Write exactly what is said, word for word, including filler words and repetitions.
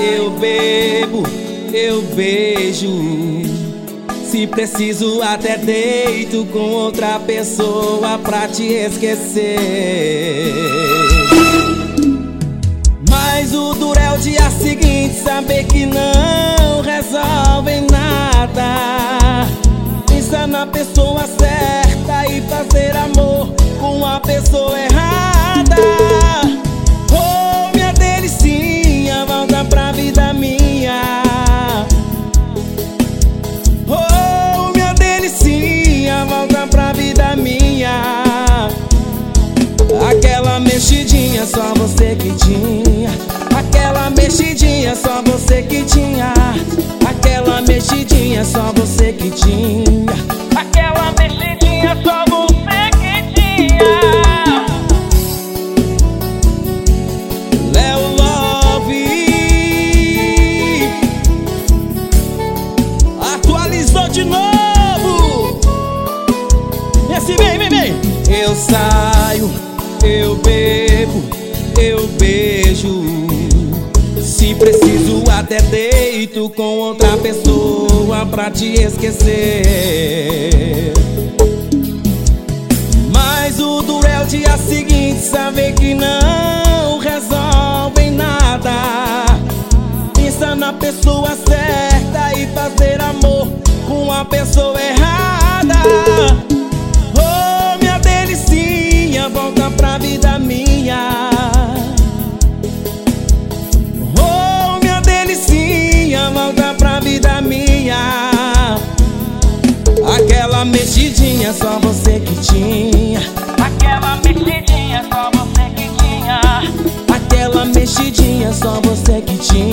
Eu bebo, eu beijo, se preciso até deito com outra pessoa pra te esquecer. Mas o duro é o dia seguinte, saber que não resolve nada. Pensa na pessoa certa e fazer amor com a pessoa errada. Oh, minha delicinha, volta pra vida minha. Oh, minha delicinha, volta pra vida minha. Aquela mexidinha só você que tinha. Aquela mexidinha só você que tinha. Aquela mexidinha só você que tinha. Aquela mexidinha só você que tinha. Léo Love atualizou de novo. Esse vem, vem, vem. Eu saio, eu bebo, eu beijo, se preciso até deito com outra pessoa pra te esquecer. Mas o duro é o dia seguinte, saber que não resolve nada. Pensa na pessoa certa e fazer amor com a pessoa errada. Oh, minha delicinha, volta pra vida minha. Oh, minha delicinha, volta pra vida minha. Aquela mexidinha só você que tinha. Aquela mexidinha só você que tinha. Aquela mexidinha só você que tinha.